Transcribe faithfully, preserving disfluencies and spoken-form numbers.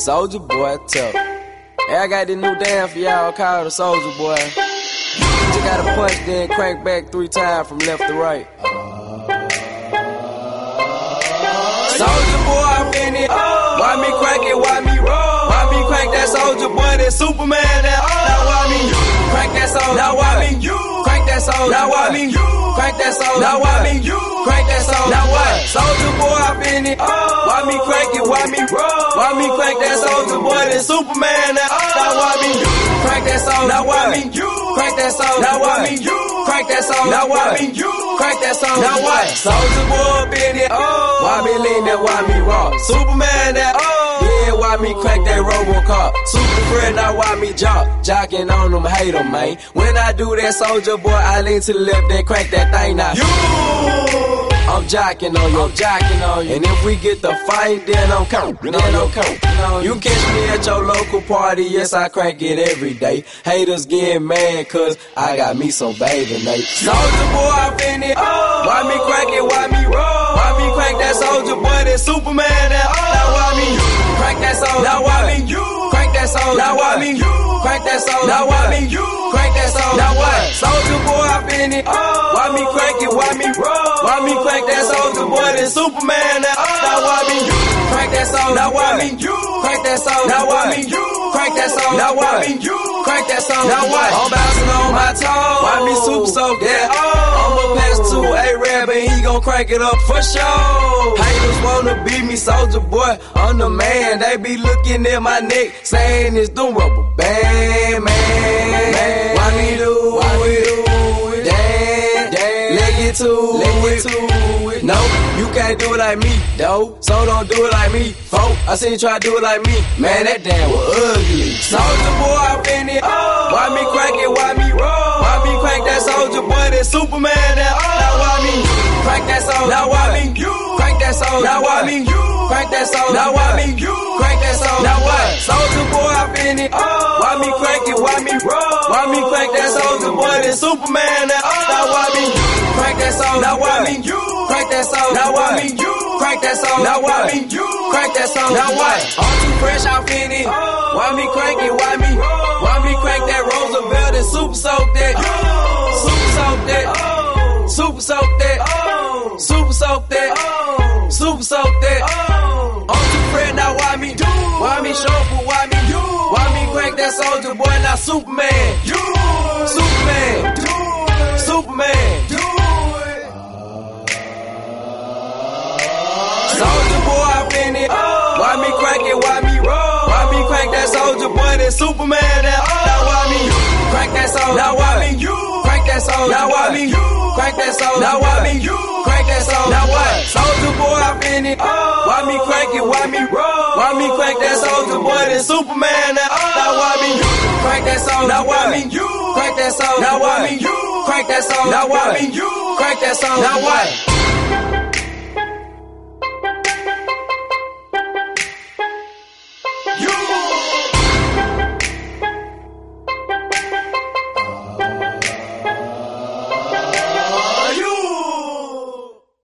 Soulja Boy, tough. Hey, I got this new dance for y'all called the Soulja Boy. Just gotta punch, then crank back three times from left to right. Soulja Boy, I'm in it. Why me crank it? Why me roll? Why me crank that Soulja Boy? That Superman, that now why me crank that Soulja? Now why me crank that Soulja? Now why me crank that Soulja? Now why me crank that Soulja? Now what? Soulja Boy, I'm in it. Why me crank it? Why me roll? Why me crank that Soulja Boy? That Superman, that now why me crank that Soulja? Now why me crank that Soulja? Now why me crank that Soulja? Now why me crank that Soulja? Now what? Soulja Boy, I'm in it. Why me lean that? Why me rock? Superman, that yeah, why me crank that Robocop? Super friend, now why me jock? Jocking on them, hate them, man. When I do that, Soulja Boy, I lean to the left, then crank that thing now. You, I'm jocking on you, I'm jocking on you. And if we get the fight, then I'm coming, then I'm coming. You catch me at your local party, yes, I crank it every day. Haters getting mad, cause I got me some baby, Nate. Soulja Boy, I'm in it. Why me crank it? Why me roll? Why me crank that Soulja Boy? That Superman, that now why me crank that Soulja? Now why me crank that Soulja? Now why me crank that Soulja? Now why me crank that Soulja? Now what? Soulja Boy, I'm in it. Why me crank it? Why me roll? Why me crank that Soulja Boy? That Superman, that now why me crank that Soulja? Now why me crank that Soulja? Now why me crank that Soulja? Now why me crank that Soulja? Now what? I'm bouncing on my toes. Why me super soak that? I'ma pass to A-Rab and he gon' crank it up for sure. Haters wanna beat me, Soulja Boy, I'm the man. They be looking at my neck, saying it's the rubber band, man. Why me do it? Damn, damn. Leg it to it. No, you can't do it like me, though. So don't do it like me, folk. I seen you try to do it like me. Man, that damn was ugly. Soulja Boy, I'm in it. Why me crank it? Why me roll? Why me crank that Soulja Boy? That Superman, that now why me crank that Soulja? Now why me crank that Soulja? Now why me crank that Soulja? Now why me crank that Soulja? Now what? Soulja Boy, I'm in it. Why me crank it? Why me roll? Why me crank that Soulja Boy? That Superman, that now why me crank that Soulja? Now why me crank that Soulja? Now why me crank that Soulja? Now why me crank that Soulja? Now what? I'm too fresh, I'm in it. Why me crank it? Why me? Why me crank that Roosevelt and super soak that? Super soak that. Super soak that. Super soak that. Super soak that. I'm too fresh, now why me? Why me shuffle? Why me? Why me crank that Soulja Boy? Now Superman. Superman. Superman. Soulja Boy, I'm in it. Why me crank it? Why me roll? Why me crank that Soulja Boy? That Superman, that now why me crank that Soulja? Now why me crank that Soulja? Now why me crank that Soulja? Now why me crank that Soulja? Now what? Soulja Boy, I'm in it. Why me crank it? Why me roll? Why me crank that Soulja Boy? That Superman, that now why me crank that Soulja? Now why me crank that Soulja? Now why me crank that Soulja? Now why me crank that Soulja? Now what?